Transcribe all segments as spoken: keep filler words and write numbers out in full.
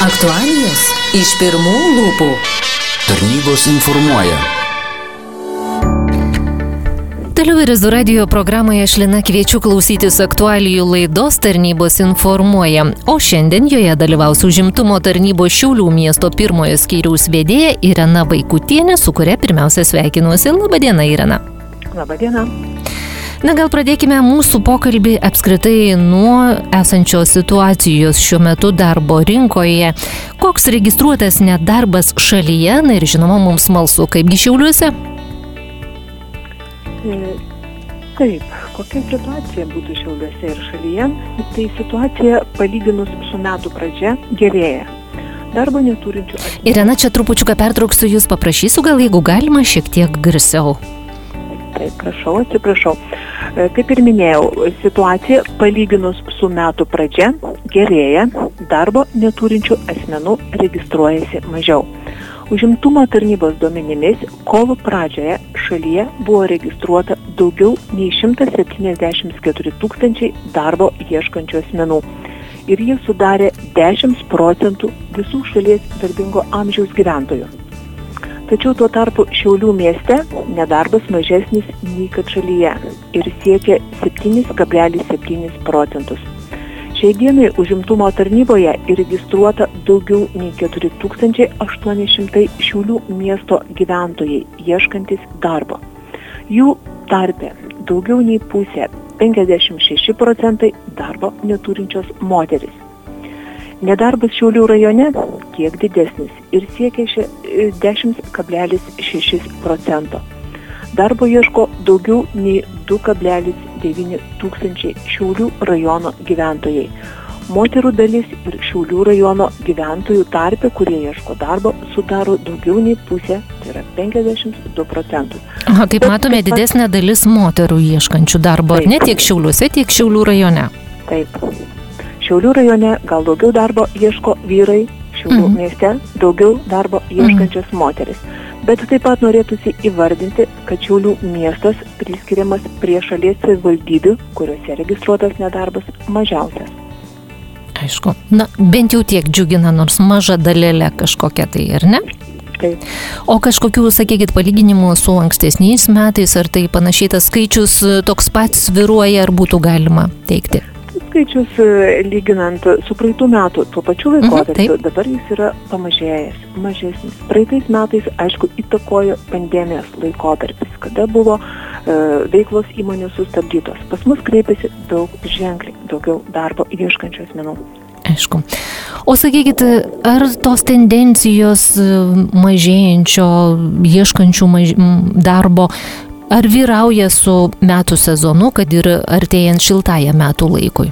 Aktualijos iš pirmų lūpų. Tarnybos informuoja. Toliau Rezo radijo programoje aš Lina kviečiu klausytis aktualijų laidos Tarnybos informuoja, o šiandien joje dalyvaus užimtumo tarnybos Šiaulių miesto pirmojo skyriaus vedėja Irena Vaikutienė, su kuria pirmiausia sveikinuosi. Labadiena, Irena. Labadiena. Na, gal pradėkime mūsų pokalbį apskritai nuo esančios situacijos šiuo metu darbo rinkoje. Koks registruotas nedarbas šalyje, na ir žinoma, mums smalsu, kaipgi Šiauliuose? Taip, kokia situacija būtų Šiauliuose ir šalyje? Tai situacija palyginus su metų pradžia gerėja. Darbo neturinčių... Irena, čia trupučiuką pertrauksiu, jūs paprašysiu, gal jeigu galima šiek tiek garsiau. Taip, prašau, atsiprašau. Kaip ir minėjau, situacija palyginus su metų pradžia gerėja, darbo neturinčių asmenų registruojasi mažiau. Užimtumo tarnybos duomenimis kovo pradžioje šalyje buvo registruota daugiau nei šimtas septyniasdešimt keturi tūkstančiai darbo ieškančių asmenų ir jie sudarė dešimt procentų visų šalies darbingo amžiaus gyventojų. Tačiau tuo tarpu Šiaulių mieste nedarbas mažesnis nei kad šalyje ir siekia septyni kablelis septyni procentus. Šiai dienai užimtumo tarnyboje įregistruota daugiau nei keturi tūkstančiai aštuoni šimtai Šiaulių miesto gyventojai ieškantis darbo. Jų tarpe daugiau nei pusė, penkiasdešimt šeši procentai darbo neturinčios moterys. Nedarbas Šiaulių rajone kiek didesnis ir siekia dešimt kablelis šeši procento. Darbo ieško daugiau nei du kablelis devyni tūkstančiai Šiaulių rajono gyventojai. Moterų dalis ir Šiaulių rajono gyventojų tarpe, kurie ieško darbo, sudaro daugiau nei pusė, tai yra penkiasdešimt du procentus. Aha, kaip matome, didesnė dalis moterų ieškančių darbo, ar ne tiek Šiauliuose, tiek Šiaulių rajone? Taip. Šiaulių rajone gal daugiau darbo ieško vyrai, Šiaulių mhm. mieste daugiau darbo ieškančios mhm. moteris. Bet taip pat norėtųsi įvardinti, kad Šiaulių miestas priskiriamas prie šalies savivaldybių, kuriuose registruotas nedarbas mažiausias. Aišku, na, bent jau tiek džiugina, nors maža dalelė kažkokia tai, ar ne? Taip. O kažkokių, sakykit, palyginimų su ankstesniais metais, ar tai panašiai tas skaičius toks pats sviruoja, ar būtų galima teikti? Skaičius lyginant su praeitų metų tuo pačiu laikotarpiu, mhm, dabar jis yra pamažėjęs, mažesnis. Praeitais metais, aišku, įtakojo pandemijos laikotarpis, kada buvo e, veiklos įmonių sustabdytos. Pas mus kreipėsi daug ženkliai, daugiau darbo ieškančių asmenų. Aišku. O sakykit, ar tos tendencijos mažėjančio, ieškančių maž... darbo, ar vyrauja su metų sezonu, kad ir artėjant šiltąją metų laikui?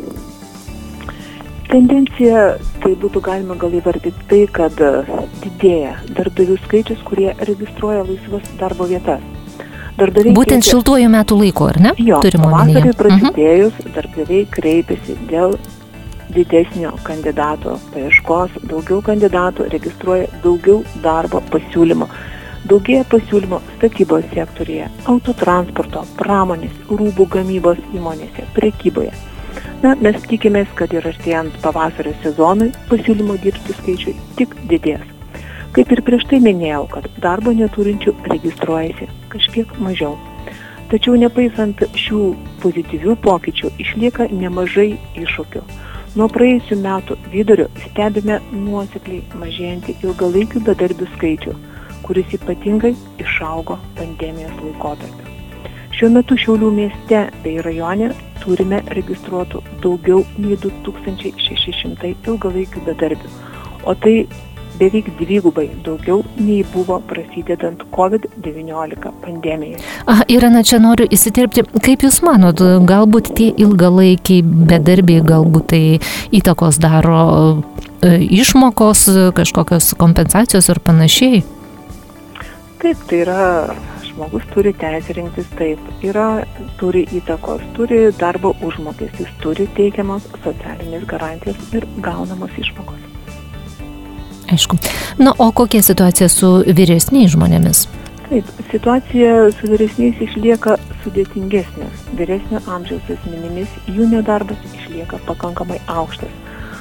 Tendencija, tai būtų galima gal įvardyti tai, kad didėja darbdavių skaičius, kurie registruoja laisvas darbo vietas. Darbdaviai Būtent kreikia... šiltuoju metų laiku, ar ne? Jo, pavasarį prasidėjus, mhm. darbdaviai kreipiasi dėl didesnio kandidato paieškos, daugiau kandidatų registruoja daugiau darbo pasiūlymo. Daugėja pasiūlymo statybos sektorėje, autotransporto, pramonės, rūbų gamybos įmonėse, prekyboje. Na, mes tikimės, kad ir artėjant pavasario sezonui pasiūlymo dirbti skaičiui tik didės. Kaip ir prieš tai minėjau, kad darbo neturinčių registruojasi kažkiek mažiau. Tačiau nepaisant šių pozityvių pokyčių išlieka nemažai iššūkių. Nuo praėjusių metų vidurio stebime nuosekliai mažėjantį ilgalaikių bedarbių skaičių, kuris ypatingai išaugo pandemijos laikotarpiu. Šiuo metu Šiaulių mieste bei rajone turime registruotų daugiau nei du tūkstančiai šeši šimtai ilgalaikių bedarbių, o tai beveik dvigubai daugiau nei buvo prasidedant covid devyniolika pandemijai. Aha, Irena, čia noriu įsiterpti. Kaip Jūs manot, galbūt tie ilgalaikiai bedarbiai, galbūt tai įtakos daro išmokos, kažkokios kompensacijos ar panašiai? Taip, tai yra, žmogus turi teisę rinktis, taip, yra, turi įtakos, turi darbo užmokestis, turi teikiamos socialinės garantijos ir gaunamos išmokos. Aišku. Na, o kokia situacija su vyresniais žmonėmis? Taip, situacija su vyresniais išlieka sudėtingesnė. Vyresnio amžiaus asmenimis jų nedarbas išlieka pakankamai aukštas.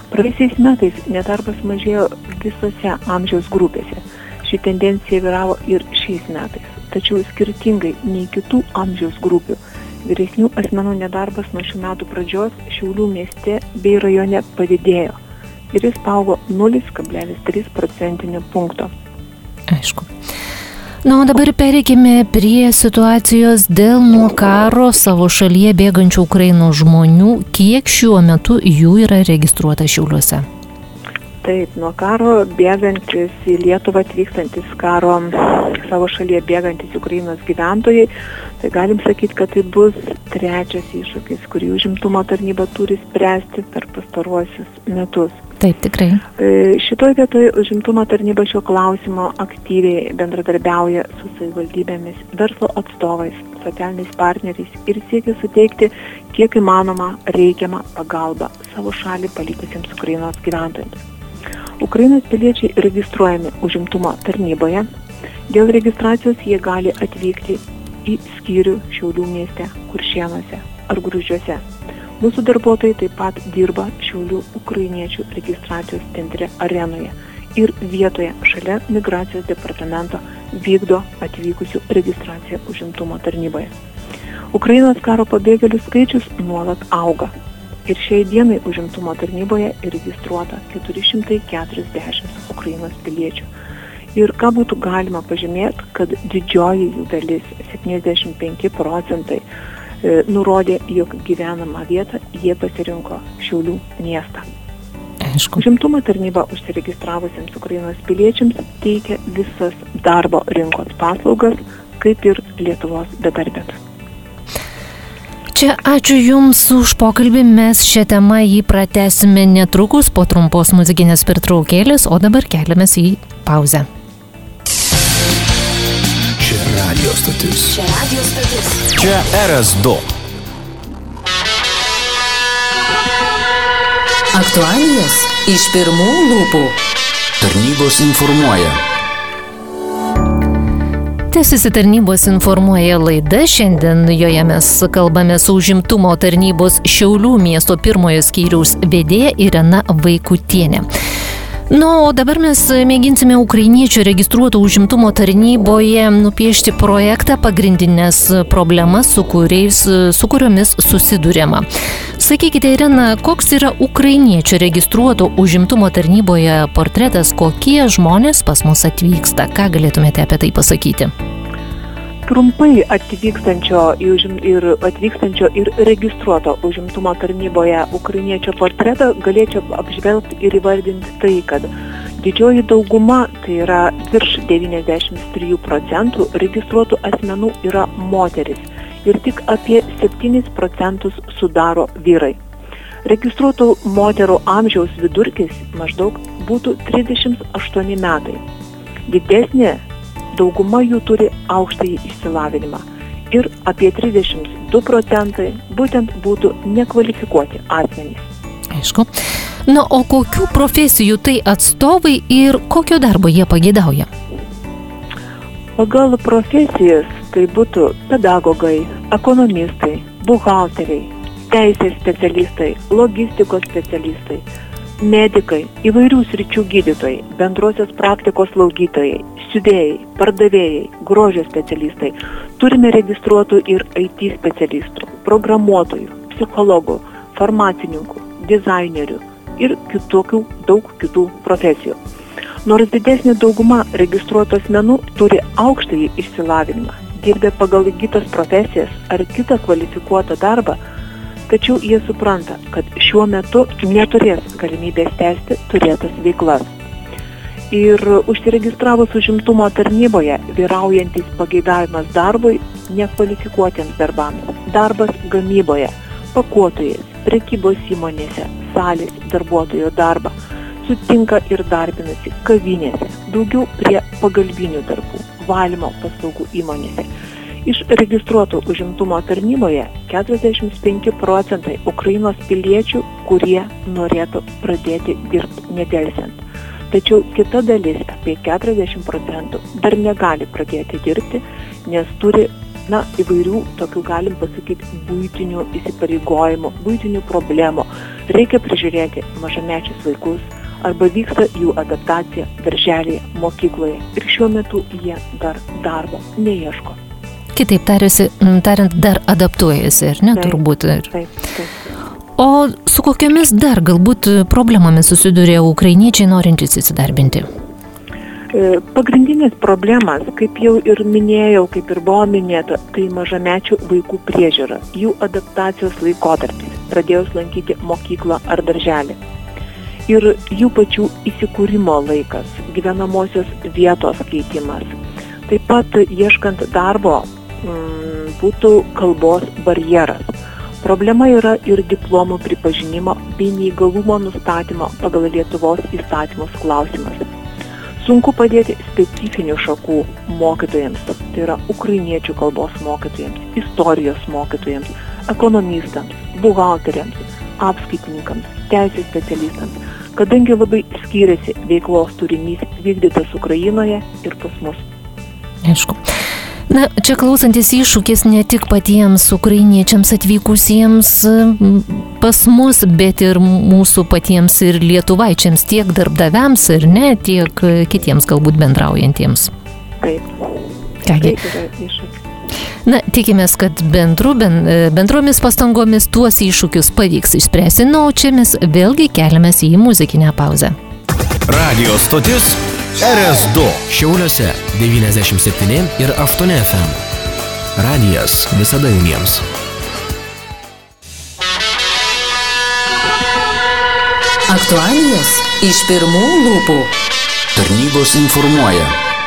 Praėjusiais metais nedarbas mažėjo visose amžiaus grupėse. Ši tendencija vyravo ir šiais metais. Tačiau skirtingai nei kitų amžiaus grupių, vyresnių asmenų nedarbas nuo šių metų pradžios Šiaulių mieste bei rajone padidėjo ir jis paaugo nulis kablelis trys procentinio punkto. Aišku. Na, o dabar pereikime prie situacijos dėl nuo karo savo šalyje bėgančių Ukrainos žmonių. Kiek šiuo metu jų yra registruota Šiauliuose? Taip, nuo karo bėgantis į Lietuvą atvykstantis karo savo šalyje bėgantis Ukrainos gyventojai, tai galim sakyti, kad tai bus trečias iššūkis, kurį užimtumo tarnyba turi spręsti per pastaruosius metus. Taip, tikrai. Šitoje vietoje užimtumo tarnyba šio klausimo aktyviai bendradarbiauja su savivaldybėmis, verslo atstovais, socialiniais partneriais ir siekia suteikti kiek įmanoma reikiamą pagalbą savo šalį palikusiems Ukrainos gyventojams. Ukrainos piliečiai registruojami užimtumo tarnyboje. Dėl registracijos jie gali atvykti į skyrių Šiaulių mieste, Kuršėnuose ar Gruzdžiuose. Mūsų darbuotojai taip pat dirba Šiaulių ukrainiečių registracijos centre Arenoje ir vietoje šalia migracijos departamento vykdo atvykusių registraciją užimtumo tarnyboje. Ukrainos karo pabėgėlių skaičius nuolat auga ir šiai dienai užimtumo tarnyboje registruota keturi šimtai keturiasdešimt Ukrainos piliečių. Ir ką būtų galima pažymėti, kad didžioji jų dalis, septyniasdešimt penki procentai, nurodė, jog gyvenamą vietą jie pasirinko Šiaulių miestą. Aišku. Užimtumo tarnyba užsiregistravusiems Ukrainos piliečiams teikia visas darbo rinkos paslaugas, kaip ir Lietuvos bedarbiams. Čia ačiū Jums už pokalbį, mes šią temą jį pratęsime netrukus po trumpos muzikinės pertraukėlės, o dabar keliamės į pauzę. Čia radio stotis. Čia radio stotis. Čia R S du. Aktualijos iš pirmų lūpų. Tarnybos informuoja. Tęsiasi tarnybos informuoja laida. Šiandien joje mes kalbame su užimtumo tarnybos Šiaulių miesto pirmojo skyriaus vedėja Irena Vaikutienė. Nu, o dabar mes mėginsime ukrainiečių registruoto užimtumo tarnyboje nupiešti projektą, pagrindinės problemas, su, kuriais, su kuriomis susiduriama. Sakykite, Irena, koks yra ukrainiečių registruoto užimtumo tarnyboje portretas, kokie žmonės pas mus atvyksta? Ką galėtumėte apie tai pasakyti? Trumpai atvykstančio ir, atvykstančio ir registruoto užimtumo tarnyboje ukrainiečio portretą galėčiau apžvelgti ir įvardinti tai, kad didžioji dauguma, tai yra virš devyniasdešimt trijų procentų registruotų asmenų yra moteris ir tik apie septynis procentus sudaro vyrai. Registruotų moterų amžiaus vidurkis maždaug būtų trisdešimt aštuoni metai. Didesnė dauguma jų turi aukštąjį išsilavinimą ir apie trisdešimt du procentai būtent būtų nekvalifikuoti asmenys. Aišku. Na, o kokių profesijų tai atstovai ir kokio darbo jie pageidauja? Pagal profesijas tai būtų pedagogai, ekonomistai, buhalteriai, teisės specialistai, logistikos specialistai, medikai, įvairių sričių gydytojai, bendrosios praktikos slaugytojai, siuvėjai, pardavėjai, grožio specialistai. Turime registruotų ir I T specialistų, programuotojų, psichologų, farmacininkų, dizainerių ir kitokių, daug kitų profesijų. Nors didesnė dauguma registruotų asmenų turi aukštąjį išsilavinimą, dirbę pagal įgytas profesijas ar kitą kvalifikuotą darbą, tačiau jie supranta, kad šiuo metu neturės galimybės tęsti turėtas veiklas. Ir užsiregistravus užimtumo tarnyboje vyraujantis pageidavimas darbui nekvalifikuotiems darbams, darbas gamyboje, pakuotojais, prekybos įmonėse, salės darbuotojo darbą, sutinka ir darbinasi kavinėse, daugiau prie pagalbinių darbų, valymo paslaugų įmonėse. Iš registruotų užimtumo tarnyboje keturiasdešimt penki procentai Ukrainos piliečių, kurie norėtų pradėti dirbti nedelsiant. Tačiau kita dalis, apie keturiasdešimt procentų, dar negali pradėti dirbti, nes turi na, įvairių tokių, galim pasakyti, buitinių įsipareigojimų, buitinių problemų. Reikia prižiūrėti mažamečius vaikus arba vyksta jų adaptacija darželėje, mokykloje ir šiuo metu jie dar darbo neieško. Kitaip tariasi, tariant, dar adaptuojasi, ar ne, taip, turbūt? Taip, taip. O su kokiomis dar galbūt problemomis susiduria ukrainiečiai norintys įsidarbinti? Pagrindinės problemas, kaip jau ir minėjau, kaip ir buvo minėta, tai mažamečių vaikų priežiūra, jų adaptacijos laikotarpis, pradėjus lankyti mokyklą ar darželį. Ir jų pačių įsikūrimo laikas, gyvenamosios vietos keitimas. Taip pat ieškant darbo m, būtų kalbos barjeras. Problema yra ir diplomų pripažinimo bei neįgalumo nustatymo pagal Lietuvos įstatymus klausimas. Sunku padėti specifinių šakų mokytojams, tai yra ukrainiečių kalbos mokytojams, istorijos mokytojams, ekonomistams, buhalteriams, apskaitininkams, teisės specialistams, kadangi labai skiriasi veiklos turinys vykdytas Ukrainoje ir pas mus. Aišku. Na, čia klausantis iššūkis ne tik patiems ukrainiečiams atvykusiems pas mus, bet ir mūsų patiems ir lietuvaičiams, tiek darbdaviams ir ne, tiek kitiems galbūt bendraujantiems. Taip. Kągi. Tai yra iššūkis. Na, tikimės, kad bendru, bendromis pastangomis tuos iššūkius pavyks išspręsti, na, o čia mes vėlgi keliamės į muzikinę pauzę. Radio stotis R S du Šiauliuose devyniasdešimt septyni ir aštuoni F M. Radijas visada jums. Aktualijos iš pirmų lūpų. Tarnybos informuoja.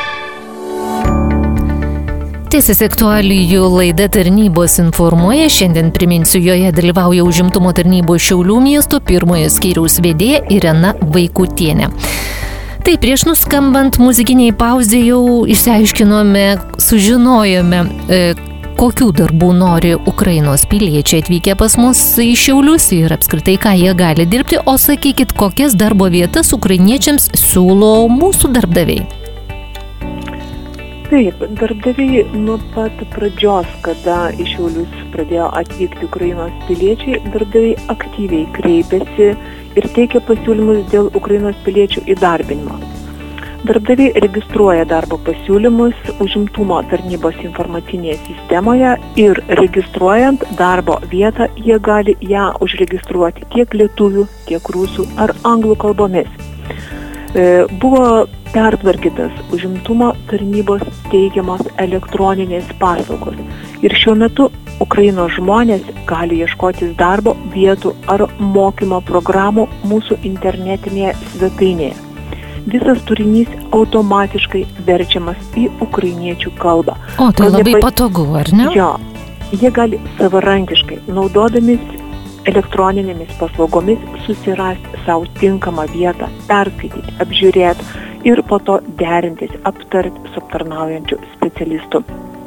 Tęsiasi aktualijų laida Tarnybos informuoja. Šiandien priminsiu, joje dalyvauja užimtumo tarnybos Šiaulių miesto pirmojo skyriaus vedėja Irena Vaikutienė. Tai prieš nuskambant muzikiniai pauzė jau išsiaiškinome, sužinojome, e, kokių darbų nori Ukrainos piliečiai atvykę pas mus į Šiaulius ir apskritai, ką jie gali dirbti, o sakykit, kokias darbo vietas ukrainiečiams siūlo mūsų darbdaviai. Taip, darbdaviai nuo pat pradžios, kada į Šiaulius pradėjo atvykti Ukrainos piliečiai, darbdaviai aktyviai kreipėsi ir teikia pasiūlymus dėl Ukrainos piliečių įdarbinimo. Darbdaviai registruoja darbo pasiūlymus užimtumo tarnybos informacinėje sistemoje ir registruojant darbo vietą jie gali ją užregistruoti tiek lietuvių, tiek rusų ar anglų kalbomis. E, buvo pertvarkytas užimtumo tarnybos teikiamos elektroninės paslaugos ir šiuo metu Ukrainos žmonės gali ieškotis darbo vietų ar mokymo programų mūsų internetinėje svetainėje. Visas turinys automatiškai verčiamas į ukrainiečių kalbą. O, tai Kol labai nepa... patogu, ar ne? Jo, jie gali savarankiškai, naudodamis elektroninėmis paslaugomis, susirasti savo tinkamą vietą, perskaityti, apžiūrėti ir po to derintis, aptarti su aptarnaujančiu specialistu.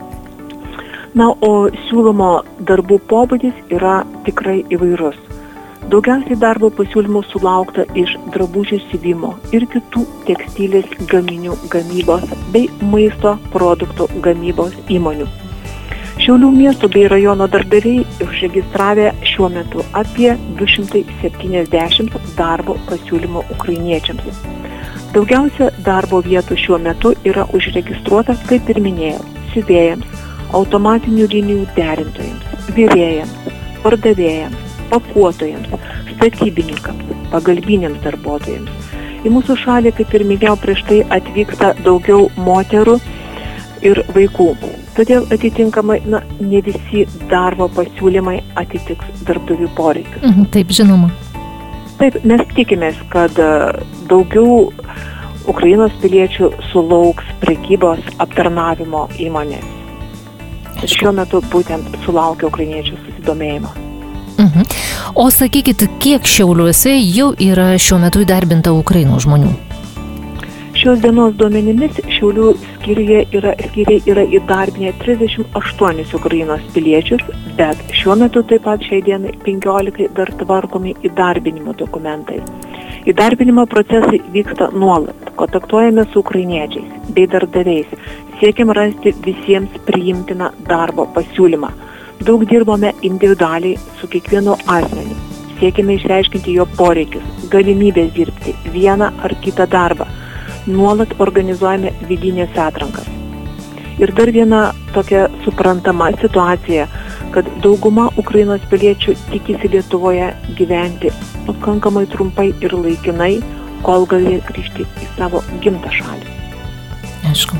Na, o siūlomo darbų pobūdis yra tikrai įvairus. Daugiausiai darbo pasiūlymų sulaukta iš drabužių siuvimo ir kitų tekstilės gaminių gamybos bei maisto produktų gamybos įmonių. Šiaulių miesto bei rajono darbdaviai užregistravę šiuo metu apie du šimtai septyniasdešimt darbo pasiūlymų ukrainiečiams. Daugiausia darbo vietų šiuo metu yra užregistruota, kaip ir minėjau, siuvėjams, automatinių linijų derintojams, virėjams, pardavėjams, pakuotojams, statybininkams, pagalbiniams darbuotojams. Į mūsų šalį, kaip ir minėjau, prieš tai atvyksta daugiau moterų ir vaikų. Todėl atitinkamai, na, ne visi darbo pasiūlymai atitiks darbdavių poreikius. Mhm, taip, žinoma. Taip, mes tikimės, kad daugiau Ukrainos piliečių sulauks prekybos aptarnavimo įmonės. Šiuo metu būtent sulaukia ukrainiečių susidomėjimo. Mhm. O sakykit, kiek Šiauliuose jau yra šiuo metu įdarbinta Ukrainos žmonių? Šios dienos duomenimis Šiaulių skyriuje yra, skyriai yra įdarbinę trisdešimt aštuonis Ukrainos piliečius, bet šiuo metu taip pat šiai dienai penkiolika dar tvarkomi įdarbinimo dokumentai. Įdarbinimo procesai vyksta nuolat, kontaktuojame su ukrainiečiais bei darbdaviais, Siekiam rasti visiems priimtiną darbo pasiūlymą. Daug dirbome individualiai su kiekvienu asmeniu. Siekime išreiškinti jo poreikius, galimybės dirbti vieną ar kitą darbą. Nuolat organizuojame vidinės atrankas. Ir dar viena tokia suprantama situacija, kad dauguma Ukrainos piliečių tikisi Lietuvoje gyventi pakankamai trumpai ir laikinai, kol galės grįžti į savo gimtą šalį. Aišku.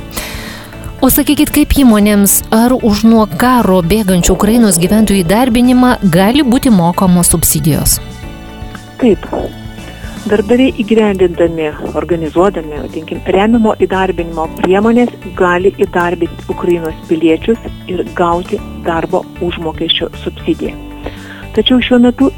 O sakykit, kaip įmonėms, ar už nuo karo bėgančių Ukrainos gyventojų įdarbinimą gali būti mokamos subsidijos? Taip. Darbdaviai įgyvendindami, organizuodami, vadinkim, remiamo įdarbinimo priemonės gali įdarbinti Ukrainos piliečius ir gauti darbo užmokesčio subsidiją. Tačiau šiuo metu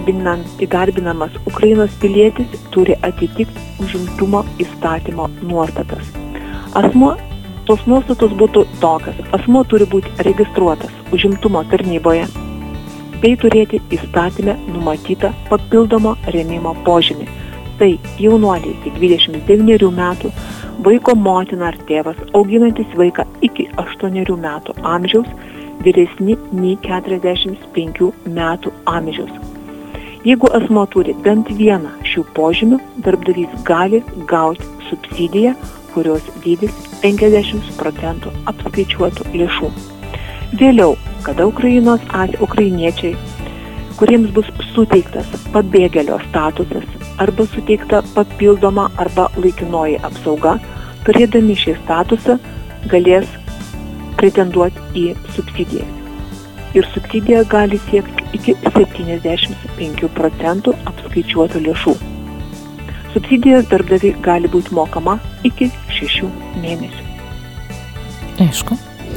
įdarbinamas Ukrainos pilietis turi atitikti užimtumo įstatymo nuostatas. Asmuo Tos nuostatos būtų tokios. Asmuo turi būti registruotas užimtumo tarnyboje bei turėti įstatyme numatytą papildomo rėmimo požymį. Tai jaunuoliai iki dvidešimt devynerių metų, vaiko motina ar tėvas, auginantis vaiką iki aštuonerių metų amžiaus, vyresni nei keturiasdešimt penkių metų amžiaus. Jeigu asmuo turi bent vieną šių požymių, darbdavys gali gauti subsidiją, kurios dydis penkiasdešimt procentų apskaičiuotų lėšų. Vėliau, kada Ukrainos ukrainiečiai, kuriems bus suteiktas pabėgėlio statusas arba suteikta papildoma arba laikinoji apsauga, turėdami šį statusą galės pretenduoti į subsidiją. Ir subsidija gali siekti iki septyniasdešimt penkių procentų apskaičiuotų lėšų. Subsidijos darbdaviui gali būti mokama iki šešių mėnesių. Aišku.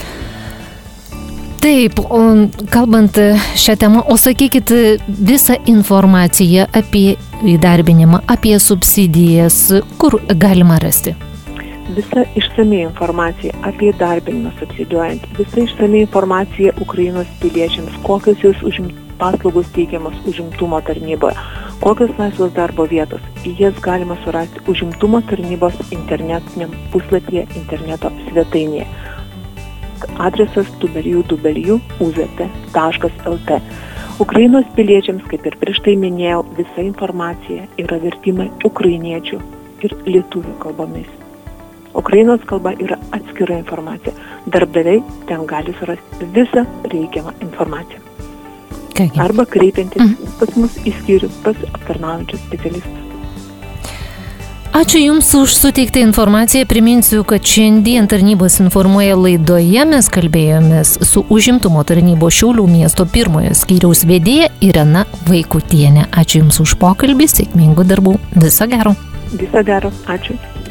Taip, o kalbant šią temą, o sakykit, visą informaciją apie įdarbinimą, apie subsidijas, kur galima rasti? Visa išsami informacija apie įdarbinimą subsidijuojant, visa išsami informacija Ukrainos piliečiams, kokios jūs užim, paslaugos teikiamas užimtumo tarnyboje, kokios laisvos darbo vietos. Jas galima surasti užimtumo tarnybos internetiniam puslapyje, interneto svetainėje. Adresas w w w taškas u z t taškas l t. Ukrainos piliečiams, kaip ir prieš tai minėjau, visa informacija yra vertimai ukrainiečių ir lietuvių kalbomis. Ukrainos kalba yra atskira informacija. Darbdaviai ten gali surasti visą reikiamą informaciją. Kągi. Arba kreipiantis mm. pas mus į skyrių, pas aptarnaujančius specialistus. Ačiū Jums už suteiktą informaciją. Priminsiu, kad šiandien tarnybos informuoja laidoje mes kalbėjomės su užimtumo tarnybos Šiaulių miesto pirmojo skyriaus vedėja Irena Vaikutienė. Ačiū Jums už pokalbį, sėkmingų darbų. Viso gero. Viso gero. Ačiū.